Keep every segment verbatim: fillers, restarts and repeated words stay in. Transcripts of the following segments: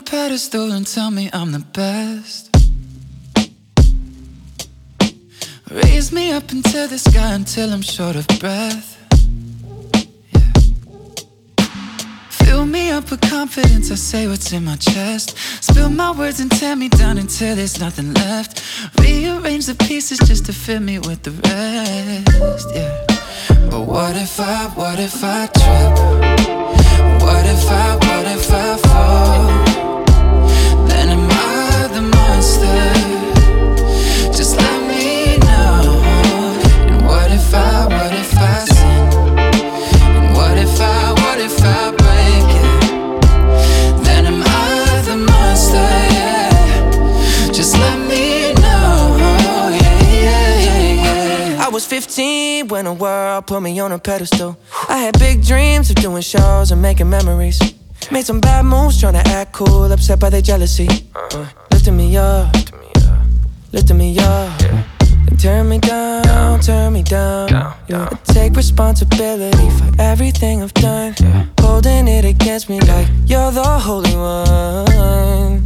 pedestal and tell me I'm the best. Raise me up into the sky until I'm short of breath. Yeah. Fill me up with confidence, I say what's in my chest. Spill my words and tear me down until there's nothing left. Rearrange the pieces just to fill me with the rest. Yeah. But what if I, what if I trip? What if I, what if I fall? Then am I the monster? Just let me know. And what if I, what if I sin? And what if I, what if I break it? Then am I the monster, yeah. Just let me know, yeah, yeah, yeah, yeah. I was fifteen when the world put me on a pedestal. I had big dreams of doing shows and making memories. Made some bad moves trying to act cool, upset by their jealousy. uh, Lifting me up, lifting me up, and turn me down, turn me down. I take responsibility for everything I've done, holding it against me like you're the holy one.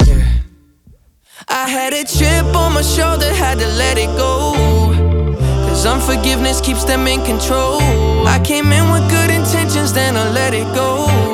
I had a chip on my shoulder, had to let it go, cause unforgiveness keeps them in control. I came in with good intentions, then I let it go.